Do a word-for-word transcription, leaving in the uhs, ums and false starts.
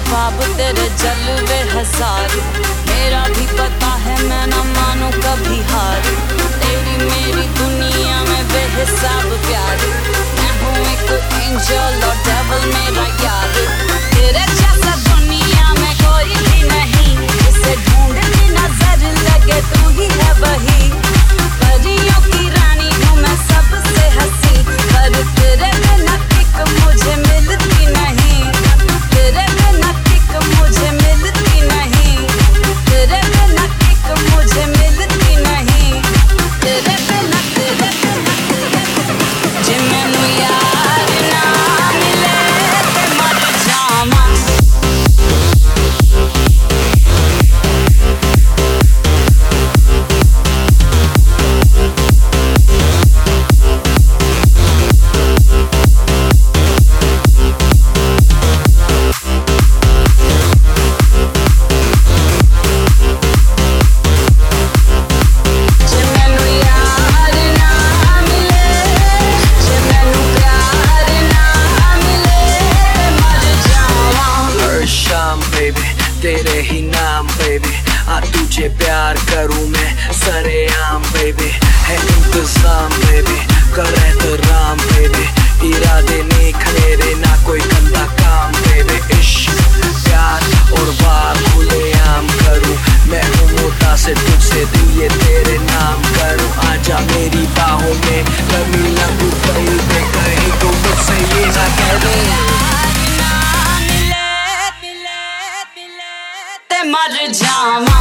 ख्वाब तेरे जलवे हजार, मेरा भी पता है मैं न मानू कभी हार। तेरी मेरी दुनिया में बेहिसाब प्यार, मैं हूँ एक एंजल और डेविल मेरा यार। तेरे जैसा दुनिया में कोई भी नहीं, जिसे ढूंढती नजर लगे तू ही है वही। परियों की रानी हूँ मैं सबसे हंसी, पर तेरे बिना किक मुझे मिलती नहीं। तेरे बिना किक मुझे मिलती नहीं। तेरे बिना किक मुझे मिलती नहीं। तेरे बिना तेरे बिना जे मैनू यार ना मिले ते मर जावां। तेरे ही नाम बेबी, आ तुझे प्यार करूं मैं सरेआम बेबी। है इंतजाम बेबी, कर एहतराम बेबी, इरादे नेक मेरे ना कोई गंदा काम बेबी। इश्क प्यार और वार खुलेआम करूं, मैं हूँ मोटा से तुझसे दिल ये तेरे नाम करूं। आजा मेरी बाहों में कभी लगू कहीं पे, कहीं तो मुझसे ये ना कह दे मर जावां।